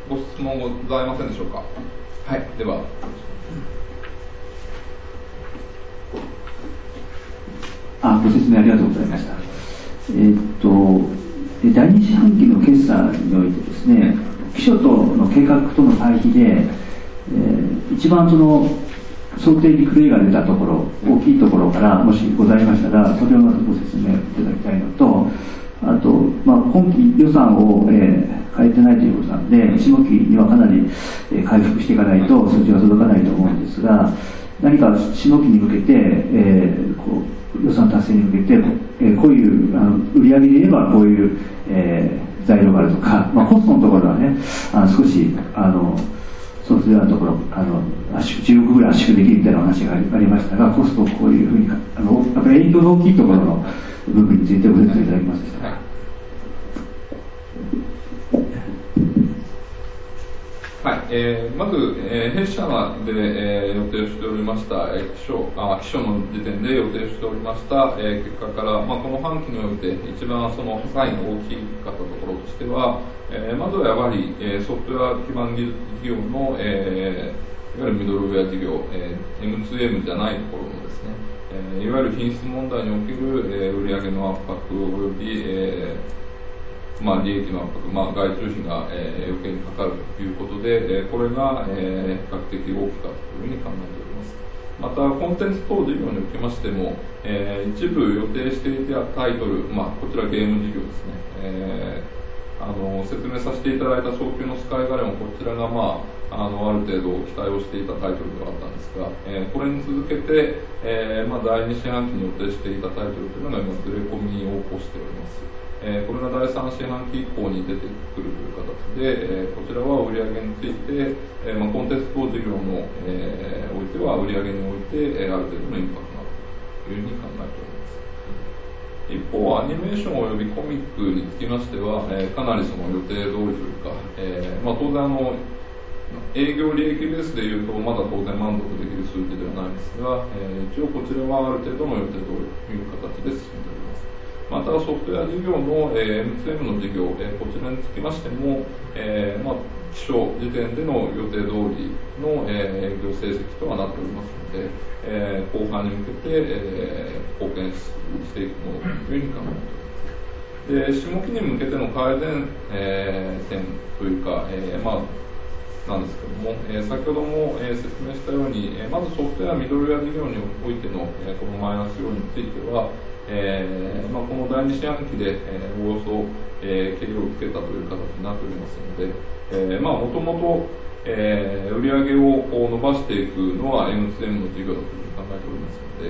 ご質問ございませんでしょうか。はい、では。 ご説明ありがとうございました。第二四半期の決算においてですね、期初との計画との対比で、一番その想定に狂いが出たところ、大きいところからもしございましたら、それをまずご説明いただきたいのと、あと、今期予算を、変えてないということなんで、下期にはかなり、回復していかないと数字が届かないと思うんですが、何か下期に向けて、予算達成に向けて、こういう売上で言えばこういう、材料があるとか、コストのところはね、少しソフトウェアのところ10億ぐらい圧縮できるみたいな話がありましたが、コストをこういうふうにやっぱり影響の大きいところの部分についてご説明いただけますでしょうか。 はい、まず、弊社で、予定しておりました期初の時点で予定しておりました、結果から、この半期において一番その差異の大きかったところとしては、まずはやはり、ソフトウェア基盤技術事業の、いわゆるミドルウェア事業、M2M じゃないところのですね、いわゆる品質問題における、売上の圧迫および、利益の圧迫、外注費が、余計にかかるということで、これが、比較的大きかったというふうに考えております。また、コンテンツ等事業におきましても、一部予定していたタイトル、こちらゲーム事業ですね、説明させていただいた早急のスカイガレオン、こちらが、ある程度期待をしていたタイトルではあったんですが、これに続けて、第2四半期に予定していたタイトルというのが今、ずれ込みを起こしております。これが第3四半期以降に出てくるという形で、こちらは売上について、コンテンツ等事業の、おいては売上において、ある程度のインパクトがあるというふうに考えております。一方、アニメーションおよびコミックにつきましては、かなりその予定通りというか、当然営業利益ベースでいうと、まだ当然満足できる数字ではないんですが、一応こちらはある程度の予定通りという形で進んでおります。またソフトウェア事業の、M2M の事業、こちらにつきましても、期初時点での予定通りの、営業成績とはなっておりますので、後半に向けて、貢献していくものというふうに考えております。で、下期に向けての改善、点というか、なんですけども、先ほども、説明したように、まずソフトウェアミドルウェア事業においての、このマイナス要因については、この第2四半期で、およそ、経理をつけたという形になっておりますので、もともと売上をこう伸ばしていくのは M2M の事業だというふうに考えておりますの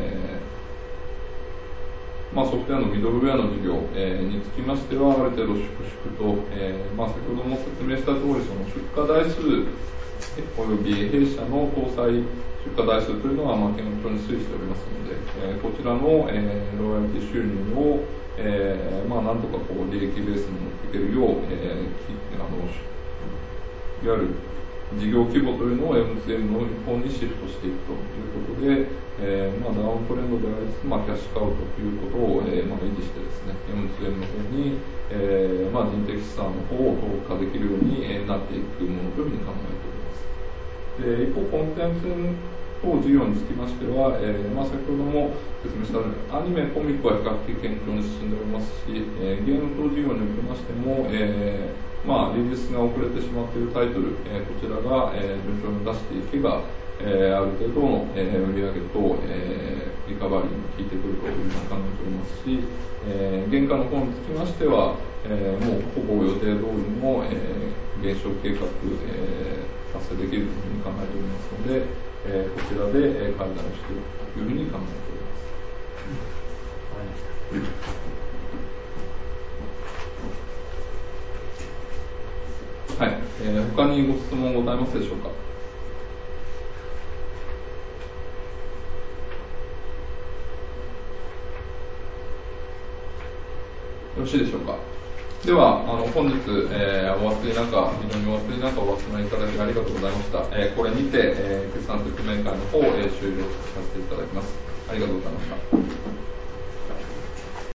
で、ソフトウェアのミドルウェアの事業、につきましては、ある程度粛々と、先ほども説明した通り、その出荷台数および弊社の搭載出荷台数というのは堅調に推移しておりますので、こちらの、ロイヤリティ収入を、なんとかこう利益ベースに持っていけるよう、いわゆる事業規模というのを M2M の方にシフトしていくということで、ダウントレンドでありつつ、キャッシュカウトということを、維持してですね、M2M の方に、人的資産の方を投下できるようになっていくものというふうに考えております。で、一方、コンテンツ等事業につきましては、先ほども説明したように、アニメ、コミックは比較的堅調に進んでおりますし、ゲーム等事業におきましても、リリースが遅れてしまっているタイトル、こちらが、順調に出していけば、ある程度の、売上と、リカバリーに効いてくるというふうに考えておりますし、原価の方につきましては、もうほぼ予定通りの、減少計画、達成できるというふうに考えておりますので、こちらで、改善をしていくというふうに考えております。はい、他にご質問ございますでしょうか。よろしいでしょうか。では、本日、お暑い中、非常にお暑い中お集まりいただきありがとうございました。これにて、決算説明会の方を、終了させていただきます。ありがとうございました。